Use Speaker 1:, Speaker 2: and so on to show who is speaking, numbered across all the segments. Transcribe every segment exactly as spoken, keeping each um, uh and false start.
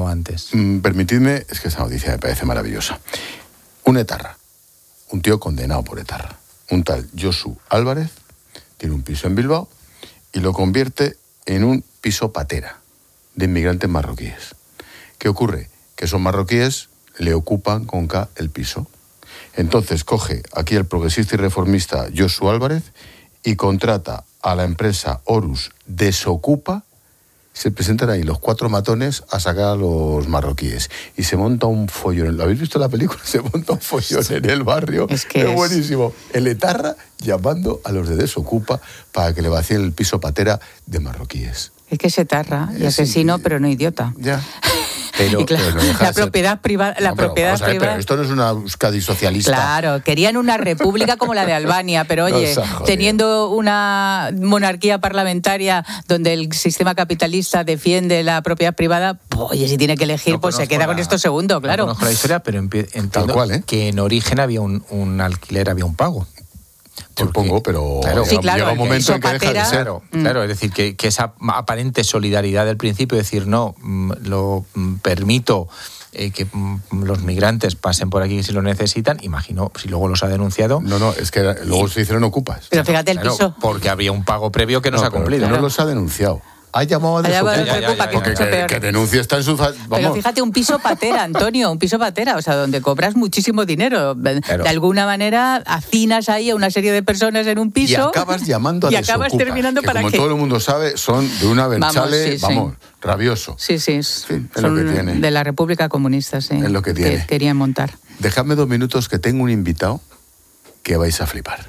Speaker 1: o antes.
Speaker 2: Mm, permitidme, es que esta noticia me parece maravillosa. Un etarra, un tío condenado por etarra, un tal Josu Álvarez, tiene un piso en Bilbao y lo convierte en un piso patera de inmigrantes marroquíes. ¿Qué ocurre? Que esos marroquíes le ocupan con K el piso. Entonces coge aquí el progresista y reformista Josu Álvarez y contrata a la empresa Horus Desocupa. Se presentan ahí los cuatro matones a sacar a los marroquíes y se monta un follón. ¿Lo habéis visto en la película? Se monta un follón en el barrio.
Speaker 3: Es que
Speaker 2: es,
Speaker 3: es
Speaker 2: buenísimo. El etarra llamando a los de Desocupa para que le vacíen el piso patera de marroquíes.
Speaker 3: Es que es etarra y
Speaker 2: Es
Speaker 3: asesino,
Speaker 2: increíble.
Speaker 3: pero no idiota.
Speaker 2: Ya.
Speaker 1: Pero,
Speaker 3: Y claro,
Speaker 2: pero no deja
Speaker 3: la
Speaker 2: de ser-
Speaker 3: propiedad privada, la
Speaker 2: No, pero
Speaker 3: propiedad
Speaker 2: vamos a ver,
Speaker 3: privada.
Speaker 2: pero esto no es una Euskadi socialista.
Speaker 3: Claro, querían una república como la de Albania, pero
Speaker 2: No
Speaker 3: oye,
Speaker 2: se ha jodido.
Speaker 3: teniendo una monarquía parlamentaria donde el sistema capitalista defiende la propiedad privada, pues, oye, si tiene que elegir,
Speaker 1: No
Speaker 3: pues se
Speaker 1: conozco
Speaker 3: queda
Speaker 1: la-
Speaker 3: con esto segundo, claro.
Speaker 1: No conozco la historia, pero empie- entiendo
Speaker 2: cual, ¿eh?
Speaker 1: que en origen había un, un alquiler, había un pago.
Speaker 2: Supongo, pero
Speaker 1: Claro.
Speaker 3: Sí,
Speaker 2: llega,
Speaker 3: claro,
Speaker 2: llega un
Speaker 3: el
Speaker 2: momento en que deja de
Speaker 3: sopatera-
Speaker 2: ser.
Speaker 1: Claro, claro, es decir, que, que esa aparente solidaridad del principio, decir, no, mm, lo mm, permito eh, que mm, los migrantes pasen por aquí si lo necesitan, imagino, si luego los ha denunciado.
Speaker 2: No, no, es que luego se hicieron ocupas.
Speaker 3: Pero fíjate el
Speaker 1: Claro,
Speaker 3: piso.
Speaker 1: porque había un pago previo que no, se ha
Speaker 2: pero
Speaker 1: cumplido.
Speaker 2: que no los ha denunciado. Ha llamado a
Speaker 3: Ha llamado a
Speaker 2: Desocupa.
Speaker 3: Desocupa,
Speaker 1: que es
Speaker 2: Porque
Speaker 3: mucho
Speaker 2: que,
Speaker 3: peor.
Speaker 2: que denuncia está en su... fa-
Speaker 3: Pero
Speaker 2: Vamos.
Speaker 3: fíjate, un piso patera, Antonio, un piso patera, o sea, donde cobras muchísimo dinero.
Speaker 1: Claro.
Speaker 3: De alguna manera, hacinas ahí a una serie de personas en un
Speaker 2: Y
Speaker 3: piso.
Speaker 2: acabas llamando a
Speaker 3: y acabas
Speaker 2: Desocupa,
Speaker 3: terminando
Speaker 2: que
Speaker 3: para
Speaker 2: como
Speaker 3: que...
Speaker 2: todo el mundo sabe, son de una berchale,
Speaker 3: Vamos, sí, sí.
Speaker 2: vamos, rabioso.
Speaker 3: Sí, sí, es,
Speaker 2: Sí, es
Speaker 3: son
Speaker 2: lo que tiene.
Speaker 3: de la República Comunista, sí.
Speaker 2: Es lo que tiene.
Speaker 3: querían montar.
Speaker 2: Dejadme dos minutos que tengo un invitado que vais a flipar.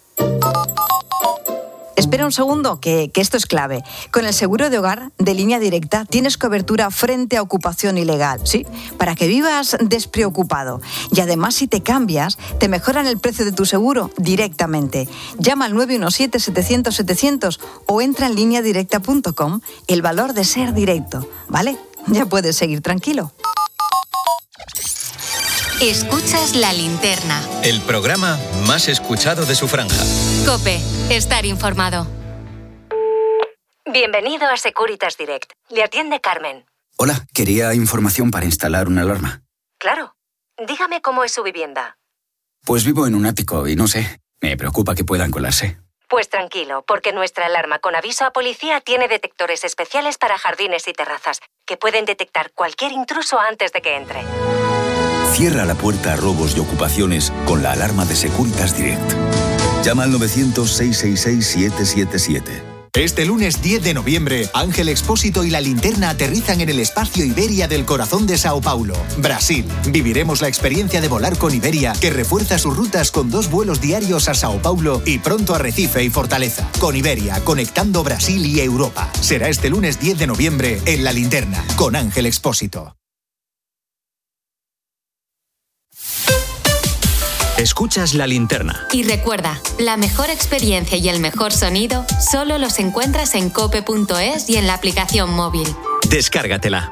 Speaker 4: Espera un segundo, que, que esto es clave. Con el seguro de hogar de Línea Directa tienes cobertura frente a ocupación ilegal, ¿sí? Para que vivas despreocupado. Y además, si te cambias, te mejoran el precio de tu seguro directamente. Llama al nueve uno siete, setecientos, setecientos o entra en línea directa punto com. El valor de ser directo, ¿vale? Ya puedes seguir tranquilo.
Speaker 5: Escuchas La Linterna.
Speaker 6: El programa más escuchado de su franja.
Speaker 5: COPE. Estar informado.
Speaker 7: Bienvenido a Securitas Direct. Le atiende Carmen.
Speaker 8: Hola, quería información para instalar una alarma.
Speaker 7: Claro. Dígame cómo es su vivienda.
Speaker 8: Pues vivo en un ático y no sé, me preocupa que puedan colarse.
Speaker 7: Pues tranquilo, porque nuestra alarma con aviso a policía tiene detectores especiales para jardines y terrazas, que pueden detectar cualquier intruso antes de que entre.
Speaker 9: Cierra la puerta a robos y ocupaciones con la alarma de Securitas Direct. Llama al novecientos, seiscientos sesenta y seis, siete siete siete.
Speaker 10: Este lunes diez de noviembre, Ángel Expósito y La Linterna aterrizan en el espacio Iberia del corazón de Sao Paulo, Brasil. Viviremos la experiencia de volar con Iberia, que refuerza sus rutas con dos vuelos diarios a Sao Paulo y pronto a Recife y Fortaleza. Con Iberia, conectando Brasil y Europa. Será este lunes diez de noviembre en La Linterna, con Ángel Expósito.
Speaker 6: Escuchas La Linterna.
Speaker 5: Y recuerda, la mejor experiencia y el mejor sonido solo los encuentras en cope punto es y en la aplicación móvil.
Speaker 6: Descárgatela.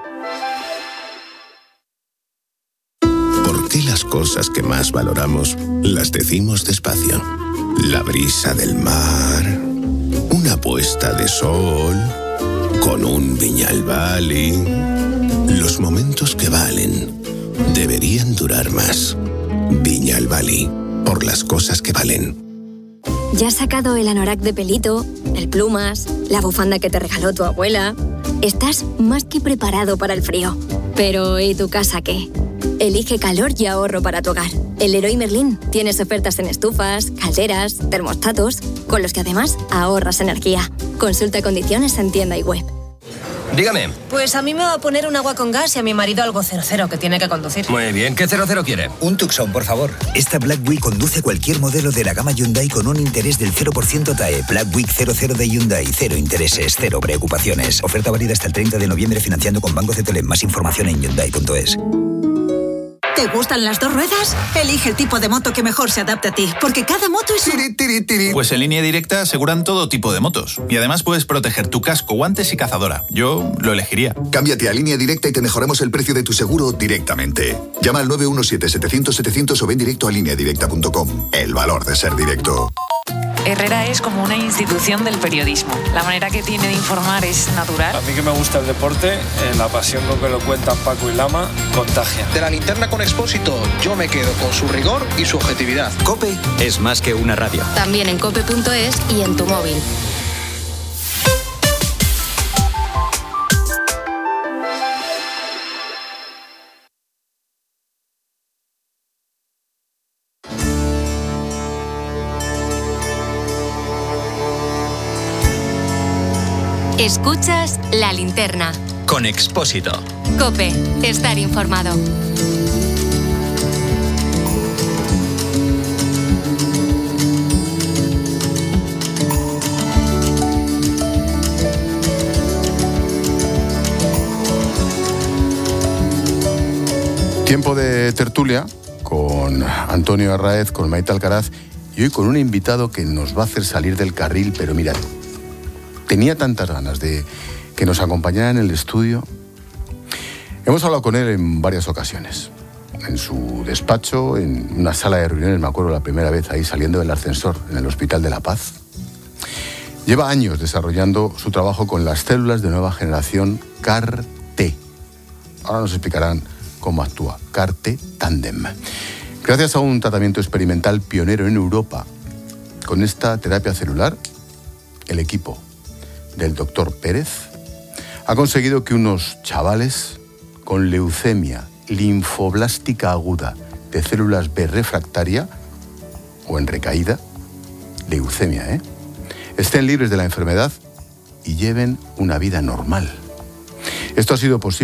Speaker 11: ¿Por qué las cosas que más valoramos las decimos despacio? La brisa del mar, una puesta de sol, con un Viñalbali. Los momentos que valen deberían durar más. Viñalbali, por las cosas que valen.
Speaker 12: Ya has sacado el anorak de pelito, el plumas, la bufanda que te regaló tu abuela. Estás más que preparado para el frío. Pero ¿y tu casa qué? Elige calor y ahorro para tu hogar. El Leroy Merlin tienes ofertas en estufas, calderas, termostatos, con los que además ahorras energía. Consulta condiciones en tienda y web.
Speaker 13: Dígame.
Speaker 14: Pues a mí me va a poner un agua con gas y a mi marido algo cero cero que tiene que conducir.
Speaker 13: Muy bien, ¿qué cero cero quiere?
Speaker 15: Un Tucson, por favor. Esta Black Week conduce cualquier modelo de la gama Hyundai con un interés del cero por ciento T A E. Black Week cero cero de Hyundai. Cero intereses, cero preocupaciones. Oferta válida hasta el treinta de noviembre financiando con Banco Cetelem. Más información en hyundai punto es.
Speaker 16: ¿Te gustan las dos ruedas? Elige el tipo de moto que mejor se adapte a ti, porque cada moto es un...
Speaker 17: Pues en Línea Directa aseguran todo tipo de motos. Y además puedes proteger tu casco, guantes y cazadora. Yo lo elegiría.
Speaker 18: Cámbiate a Línea Directa y te mejoramos el precio de tu seguro directamente. Llama al nueve uno siete, setecientos, setecientos o ven directo a línea directa punto com. El valor de ser directo.
Speaker 19: Herrera es como una institución del periodismo. La manera que tiene de informar es natural.
Speaker 20: A mí que me gusta el deporte, eh, la pasión con que lo cuentan Paco y Lama contagia.
Speaker 21: De La Linterna con Expósito, yo me quedo con su rigor y su objetividad.
Speaker 6: COPE es más que una radio.
Speaker 5: También en cope punto es y en tu móvil. Escuchas La Linterna.
Speaker 6: Con Expósito.
Speaker 5: COPE. Estar informado.
Speaker 2: Tiempo de tertulia con Antonio Arraez, con Maite Alcaraz y hoy con un invitado que nos va a hacer salir del carril, pero mirad, tenía tantas ganas de que nos acompañara en el estudio. Hemos hablado con él en varias ocasiones. En su despacho, en una sala de reuniones, me acuerdo la primera vez ahí saliendo del ascensor, en el Hospital de la Paz. Lleva años desarrollando su trabajo con las células de nueva generación C A R T. Ahora nos explicarán cómo actúa C A R T Tandem. Gracias a un tratamiento experimental pionero en Europa, con esta terapia celular, el equipo del doctor Pérez ha conseguido que unos chavales con leucemia linfoblástica aguda de células B refractaria o en recaída, leucemia, ¿eh? estén libres de la enfermedad y lleven una vida normal. Esto ha sido posible